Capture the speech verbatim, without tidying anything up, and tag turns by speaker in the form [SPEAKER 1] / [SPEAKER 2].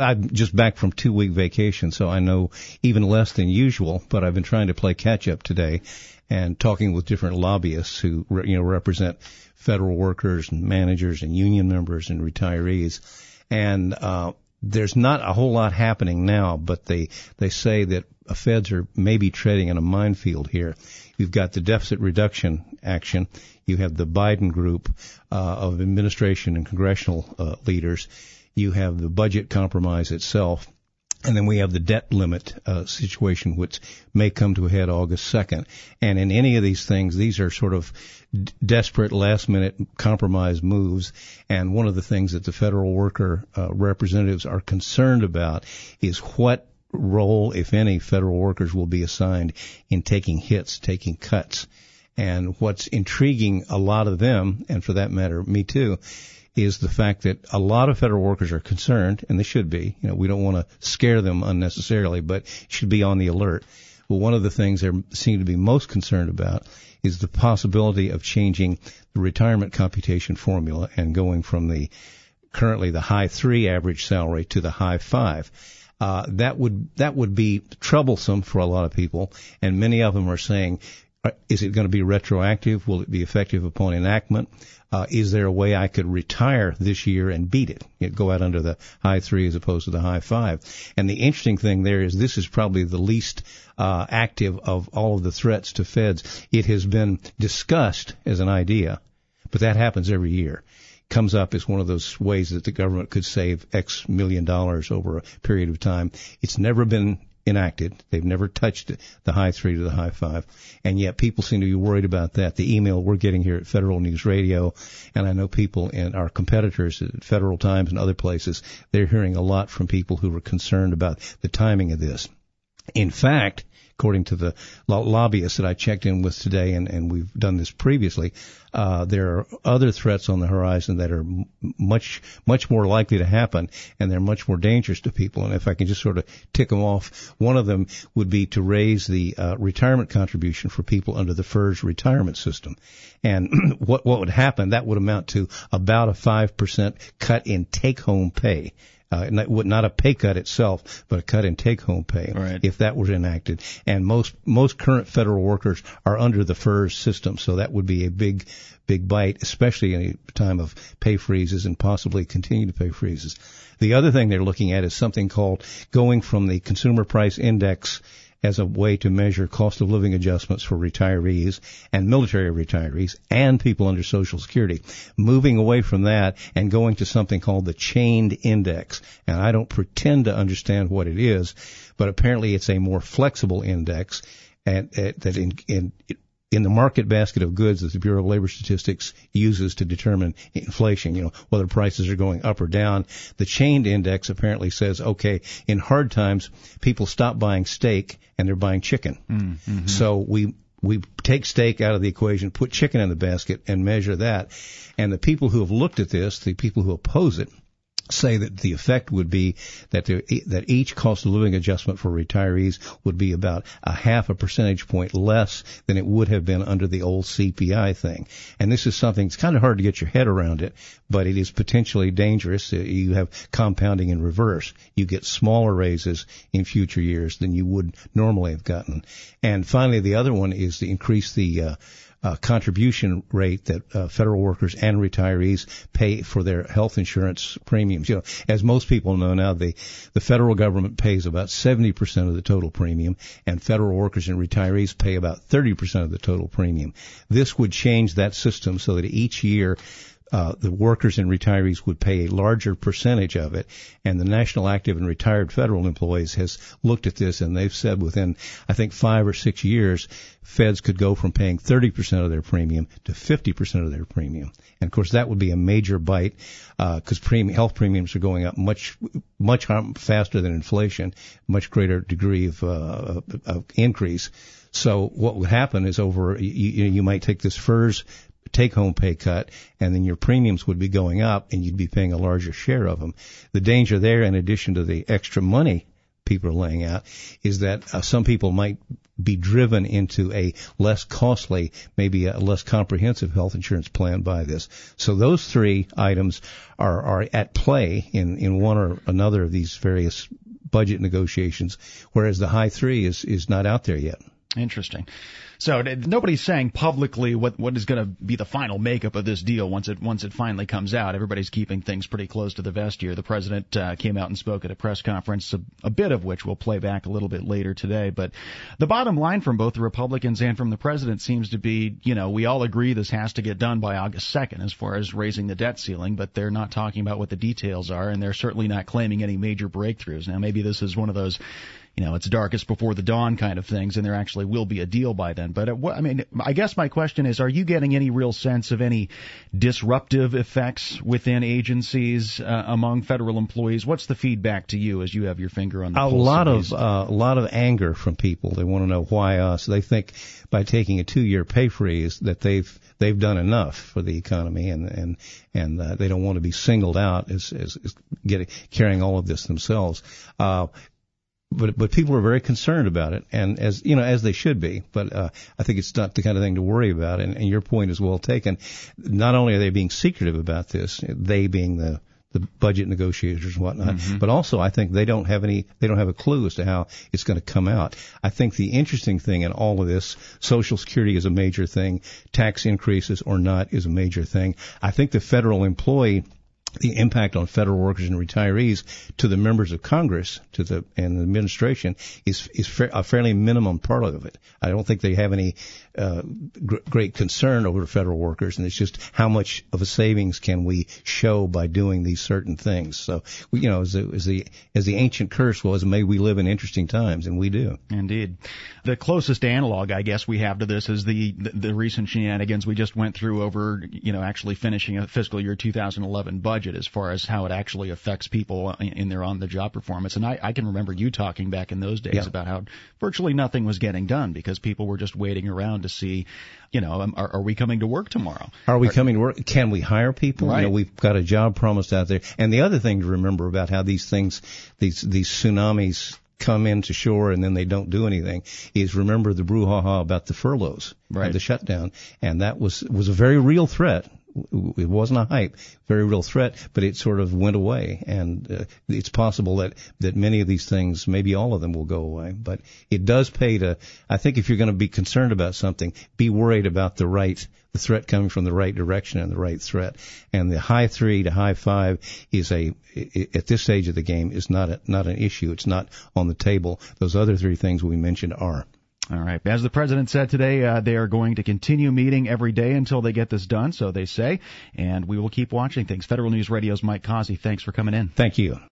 [SPEAKER 1] I'm just back from two-week vacation, so I know even less than usual, but I've been trying to play catch-up today and talking with different lobbyists who, you know, represent federal workers and managers and union members and retirees. And uh there's not a whole lot happening now, but they, they say that feds are maybe treading in a minefield here. You've got the deficit reduction action. You have the Biden group uh, of administration and congressional uh, leaders. You have the budget compromise itself. And then we have the debt limit uh, situation, which may come to a head August second. And in any of these things, these are sort of d- desperate last-minute compromise moves. And one of the things that the federal worker uh, representatives are concerned about is what role, if any, federal workers will be assigned in taking hits, taking cuts. And what's intriguing a lot of them, and for that matter, me too, is the fact that a lot of federal workers are concerned, and they should be. You know, we don't want to scare them unnecessarily, but should be on the alert. Well, one of the things they seem to be most concerned about is the possibility of changing the retirement computation formula and going from the currently the high three average salary to the high five. Uh, that would that would be troublesome for a lot of people, and many of them are saying, is it going to be retroactive? Will it be effective upon enactment? Uh, is there a way I could retire this year and beat it? You know, go out under the high three as opposed to the high five. And the interesting thing there is this is probably the least uh, active of all of the threats to feds. It has been discussed as an idea, but that happens every year. Comes up as one of those ways that the government could save X million dollars over a period of time. It's never been enacted. They've never touched the high three to the high five, and yet people seem to be worried about that. The email we're getting here at Federal News Radio, and I know people in our competitors at Federal Times and other places, they're hearing a lot from people who are concerned about the timing of this. In fact, according to the lobbyists that I checked in with today, and, and we've done this previously, uh, there are other threats on the horizon that are m- much, much more likely to happen, and they're much more dangerous to people. And if I can just sort of tick them off, one of them would be to raise the uh, retirement contribution for people under the FERS retirement system. And what, what would happen, that would amount to about a five percent cut in take-home pay. Uh, not, not a pay cut itself, but a cut in take-home pay,
[SPEAKER 2] right,
[SPEAKER 1] if that was enacted. And most most current federal workers are under the FERS system, so that would be a big, big bite, especially in a time of pay freezes and possibly continued pay freezes. The other thing they're looking at is something called going from the Consumer Price Index as a way to measure cost of living adjustments for retirees and military retirees and people under Social Security, moving away from that and going to something called the chained index. And I don't pretend to understand what it is, but apparently it's a more flexible index and, uh, that in, in in the market basket of goods that the Bureau of Labor Statistics uses to determine inflation, you know, whether prices are going up or down. The chained index apparently says, okay, in hard times, people stop buying steak and they're buying chicken.
[SPEAKER 2] Mm-hmm.
[SPEAKER 1] So we we take steak out of the equation, put chicken in the basket, and measure that. And the people who have looked at this, the people who oppose it, say that the effect would be that there, that each cost of living adjustment for retirees would be about a half a percentage point less than it would have been under the old C P I thing. And this is something, it's kind of hard to get your head around it, but it is potentially dangerous. You have compounding in reverse. You get smaller raises in future years than you would normally have gotten. And finally, the other one is to increase the uh, Uh, contribution rate that uh, federal workers and retirees pay for their health insurance premiums. You know, as most people know now, the the federal government pays about seventy percent of the total premium, and federal workers and retirees pay about thirty percent of the total premium. This would change that system so that each year Uh, the workers and retirees would pay a larger percentage of it, and the National Active and Retired Federal Employees has looked at this, and they've said within, I think, five or six years, feds could go from paying thirty percent of their premium to fifty percent of their premium. And, of course, that would be a major bite because uh, premium, health premiums are going up much much faster than inflation, much greater degree of, uh, of, of increase. So what would happen is over, you, you might take this FERS take-home pay cut, and then your premiums would be going up, and you'd be paying a larger share of them. The danger there, in addition to the extra money people are laying out is that uh, some people might be driven into a less costly, maybe a less comprehensive health insurance plan by this. So those three items are, are at play in, in one or another of these various budget negotiations, whereas the high three is, is not out there yet.
[SPEAKER 2] Interesting. So nobody's saying publicly what what is going to be the final makeup of this deal once it once it finally comes out. Everybody's keeping things pretty close to the vest here. The president uh, came out and spoke at a press conference, a, a bit of which we'll play back a little bit later today. But the bottom line from both the Republicans and from the president seems to be, you know, we all agree this has to get done by August second as far as raising the debt ceiling, but they're not talking about what the details are, and they're certainly not claiming any major breakthroughs. Now, maybe this is one of those, you know, it's darkest before the dawn kind of things, and there actually will be a deal by then. But, uh, I mean, I guess my question is, are you getting any real sense of any disruptive effects within agencies uh, among federal employees? What's the feedback to you as you have your finger on the
[SPEAKER 1] a
[SPEAKER 2] pulse
[SPEAKER 1] lot
[SPEAKER 2] of
[SPEAKER 1] of
[SPEAKER 2] these?
[SPEAKER 1] uh, a lot of anger from people. They want to know why us. They think by taking a two-year pay freeze that they've they've done enough for the economy, and and and uh, they don't want to be singled out as as, as getting carrying all of this themselves. Uh, But but people are very concerned about it, and as you know, as they should be. But uh, I think it's not the kind of thing to worry about. And, and your point is well taken. Not only are they being secretive about this, they being the the budget negotiators and whatnot, mm-hmm. but also I think they don't have any they don't have a clue as to how it's going to come out. I think the interesting thing in all of this, Social Security is a major thing, tax increases or not is a major thing. I think the federal employee, the impact on federal workers and retirees to the members of Congress, to the and the administration, is is fa- a fairly minimum part of it. I don't think they have any uh, gr- great concern over federal workers, and it's just how much of a savings can we show by doing these certain things. So, we, you know, as the, as the as the ancient curse was, may we live in interesting times, and we do.
[SPEAKER 2] Indeed. The closest analog, I guess, we have to this is the, the the recent shenanigans we just went through over, you know, actually finishing a fiscal year two thousand eleven budget, as far as how it actually affects people in, in their on-the-job performance. And I, I can remember you talking back in those days yeah. about how virtually nothing was getting done because people were just waiting around to see, you know, um, are, are we coming to work tomorrow?
[SPEAKER 1] Are we are, coming to work? Can we hire people?
[SPEAKER 2] Right.
[SPEAKER 1] You know, we've got a job promised out there. And the other thing to remember about how these things, these these tsunamis come into shore and then they don't do anything is remember the brouhaha about the furloughs,
[SPEAKER 2] right.
[SPEAKER 1] the shutdown, and that was was a very real threat. It wasn't a hype, very real threat, but it sort of went away. And uh, it's possible that, that many of these things, maybe all of them, will go away. But it does pay to, I think if you're going to be concerned about something, be worried about the right, the threat coming from the right direction and the right threat. And the high three to high five is a, at this stage of the game, is not a, not an issue. It's not on the table. Those other three things we mentioned are.
[SPEAKER 2] All right. As the president said today, uh, they are going to continue meeting every day until they get this done, so they say, and we will keep watching things. Federal News Radio's Mike Causey, thanks for coming in.
[SPEAKER 1] Thank you.